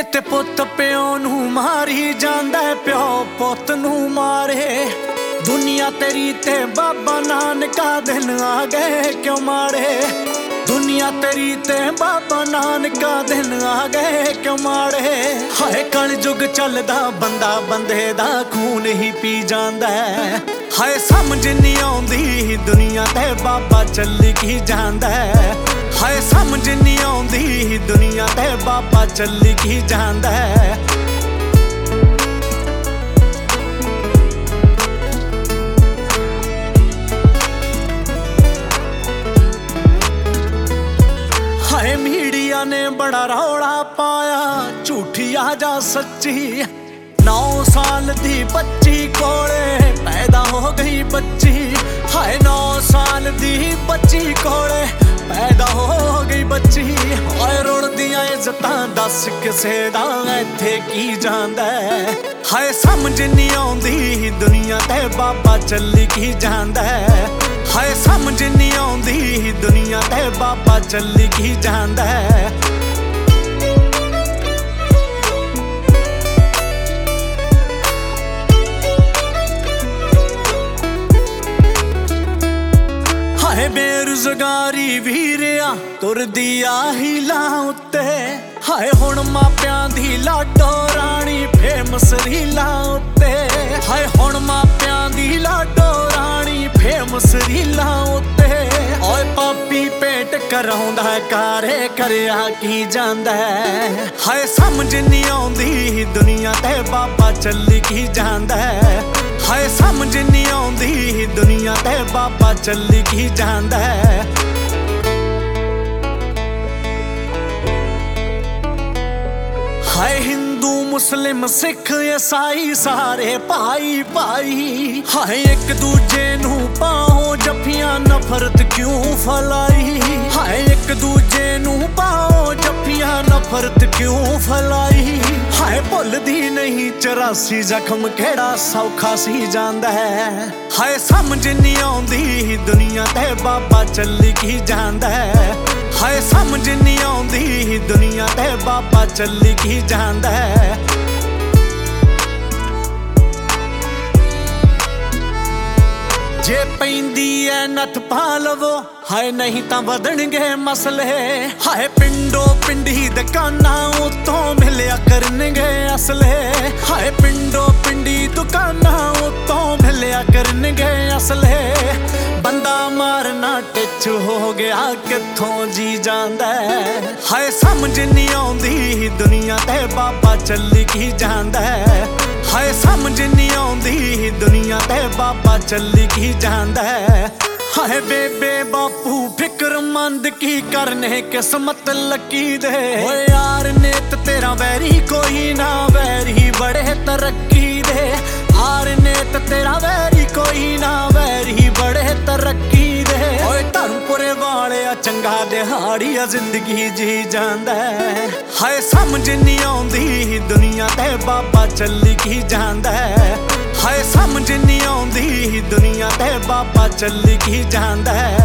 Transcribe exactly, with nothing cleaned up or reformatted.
ਕਿਤੇ ਪੁੱਤ ਪਿਓ ਨੂੰ ਮਾਰੀ ਜਾਂਦਾ, ਪਿਓ ਪੁੱਤ ਨੂੰ ਮਾਰੇ। ਦੁਨੀਆ ਤੇਰੀ ਤੇ ਬਾਬਾ ਨਾਨਕਾ ਦਿਨ ਆ ਗਏ ਕਿਉਂ ਮਾੜੇ। ਦੁਨੀਆ ਤੇਰੀ ਤੇ ਬਾਬਾ ਨਾਨਕਾ ਦਿਨ ਆ ਗਏ ਕਿਉਂ ਮਾੜੇ। ਹਾਏ ਕਲਯੁਗ ਚੱਲਦਾ ਬੰਦਾ ਬੰਦੇ ਦਾ ਖੂਨ ਹੀ ਪੀ ਜਾਂਦਾ। ਹਾਏ ਸਮਝ ਨਹੀਂ ਆਉਂਦੀ ਦੁਨੀਆ ਤੇ ਬਾਬਾ ਚੱਲੀ ਕੀ ਜਾਂਦਾ। ਹਾਏ ਸਮਝ ਨਹੀਂ ਆਉਂਦੀ ਦੁਨੀਆ ਤੇ ਬਾਬਾ ਚੱਲੀ ਕੀ ਜਾਂਦਾ। ਹਾਏ ਮੀਡੀਆ ਨੇ ਬੜਾ ਰੌਲਾ ਪਾਇਆ, ਝੂਠੀ ਆ ਜਾ ਸੱਚੀ। ਨੌ ਸਾਲ ਦੀ ਬੱਚੀ ਕੋਲੇ ਪੈਦਾ ਹੋ ਗਈ ਬੱਚੀ। ਹਾਏ ਨੌ ਸਾਲ ਦੀ ਬੱਚੀ ਕੋਲੇ ਪੈਦਾ ਹੋ ਗਈ ਬੱਚੀ। ਹਾਏ ਰੁਲਦੀਆਂ ਇੱਜ਼ਤਾਂ ਦੱਸ ਕਿਸੇ ਦਾ ਇੱਥੇ ਕੀ ਜਾਂਦਾ। ਹਾਏ ਸਮਝ ਨਹੀਂ ਆਉਂਦੀ ਦੁਨੀਆ ਤੇ ਬਾਬਾ ਚੱਲੀ ਕੀ ਜਾਂਦਾ। ਹਾਏ ਸਮਝ ਨਹੀਂ ਆਉਂਦੀ ਦੁਨੀਆ ਤੇ ਬਾਬਾ ਚੱਲੀ ਕੀ ਜਾਂਦਾ। ਹਾਏ ਬੇਰੁਜ਼ਗਾਰੀ ਵੀਰਿਆ ਤੁਰਦੀ ਆਹੀ ਲਾਂ ਉੱਤੇ। ਹਾਏ ਹੁਣ ਮਾਪਿਆਂ ਦੀ ਲਾਡੋ ਰਾਣੀ ਫੇਮਸ ਰੀਲਾਂ ਉੱਤੇ। ਹਾਏ ਹੁਣ ਮਾਪਿਆਂ ਦੀ ਲਾਡੋ ਰਾਣੀ ਫੇਮਸ ਰੀਲਾਂ ਉੱਤੇ। ਓਏ ਪਾਪੀ ਪੇਟ ਕਰਾਉਂਦਾ ਕਾਰੇ ਕਰਿਆ ਕੀ ਜਾਂਦਾ। ਹਾਏ ਸਮਝ ਨਹੀਂ ਆਉਂਦੀ ਦੁਨੀਆ ਤੇ ਬਾਬਾ ਚੱਲੀ ਕੀ ਜਾਂਦਾ। ਹਾਏ ਸਮਝ ਨਹੀਂ ਆਉਂਦੀ ਦੁਨੀਆ ਤੇ ਬਾਬਾ ਚੱਲੀ ਕੀ ਜਾਂਦਾ। ਹਾਏ ਹਿੰਦੂ ਮੁਸਲਿਮ ਸਿੱਖ ਈਸਾਈ ਸਾਰੇ ਭਾਈ ਭਾਈ। ਹਾਏ ਇੱਕ ਦੂਜੇ ਨੂੰ ਪਾਓ ਜੱਫੀਆਂ ਨਫ਼ਰਤ ਕਿਉਂ ਫੈਲਾਈ। ਹਾਏ ਇੱਕ ਦੂਜੇ ਨੂੰ ਪਾਓ ਜੱਫੀਆਂ ਨਫ਼ਰਤ ਕਿਉਂ ਫੈਲਾਈ। ਹਾਏ ਭੁੱਲਦੀ ਨਹੀਂ ਚੁਰਾਸੀ ਜ਼ਖਮ ਕਿਹੜਾ ਸੌਖਾ ਸੀ ਜਾਂਦਾ ਹੈ। ਹਾਏ ਸਮਝ ਨਹੀਂ ਆਉਂਦੀ ਦੁਨੀਆ ਤੇ ਬਾਬਾ ਚੱਲੀ ਕੀ ਜਾਂਦਾ। ਹਾਏ ਸਮਝ ਨਹੀਂ ਆਉਂਦੀ ਦੁਨੀਆ ਤੇ ਬਾਬਾ ਚੱਲੀ ਕੀ ਜਾਂਦਾ। ਜੇ ਪੈਂਦੀ ਐ ਨੱਥ ਪਾ ਲਵੋ ਹਾਏ ਨਹੀਂ ਤਾਂ ਵਧਣਗੇ ਮਸਲੇ। ਹਾਏ ਪਿੰਡੋ ਪਿੰਡੀ ਦੁਕਾਨਾਂ ਉਤੋਂ ਮਿਲਿਆ ਕਰਨਗੇ ਅਸਲੇ। ਹਾਏ ਪਿੰਡੋ ਪਿੰਡੀ ਦੁਕਾਨਾਂ ਉਤੋਂ ਮਿਲਿਆ ਕਰਨਗੇ ਅਸਲੇ। ਬੰਦਾ ਮਾਰਨਾ ਟਿੱਚ ਹੋ ਗਿਆ ਕਿੱਥੋਂ ਜੀ ਜਾਂਦਾ। ਹਾਏ ਸਮਝ ਨਹੀਂ ਆਉਂਦੀ ਦੁਨੀਆ ਤੇ ਬਾਬਾ ਚੱਲੀ ਕੀ ਜਾਂਦਾ। ਹਾਏ ਸਮਝ ਨਹੀਂ ਆਉਂਦੀ ਦੁਨੀਆ ਤੇ ਬਾਬਾ ਚੱਲੀ ਕੀ ਜਾਂਦਾ। ਹਾਏ ਬੇਬੇ ਬਾਪੂ ਫਿਕਰਮੰਦ ਕੀ ਕਰਨੇ ਕਿਸਮਤ ਲੱਕੀ ਦੇ। ਓਏ ਯਾਰ ਨੇਤ ਤੇਰਾ ਵੈਰੀ ਕੋਈ ਨਾ ਵੈਰੀ ਬੜੇ ਤਰੱਕੀ ਦੇ। ਯਾਰ ਨੇਤ ਤੇਰਾ ਵੈਰੀ ਕੋਈ ਨਾ ਵੈਰੀ ਬੜੇ ਤਰੱਕੀ ਦੇ। ਓਏ ਧਰਮਪੁਰੇ ਵਾਲਿਆ ਚੰਗਾ ਦਿਹਾੜੀਆ ਜ਼ਿੰਦਗੀ ਜੀ ਜਾਂਦਾ। ਹਾਏ ਸਮਝ ਨਹੀਂ ਆਉਂਦੀ ਦੁਨੀਆ ਤੇ ਬਾਬਾ ਚੱਲੀ ਕੀ ਜਾਂਦਾ। ਹਾਏ ਸਮਝ ਨਹੀਂ ਆਉਂਦੀ ਦੁਨੀਆ ਤੇ ਬਾਬਾ ਚੱਲੀ ਕੀ ਜਾਂਦਾ।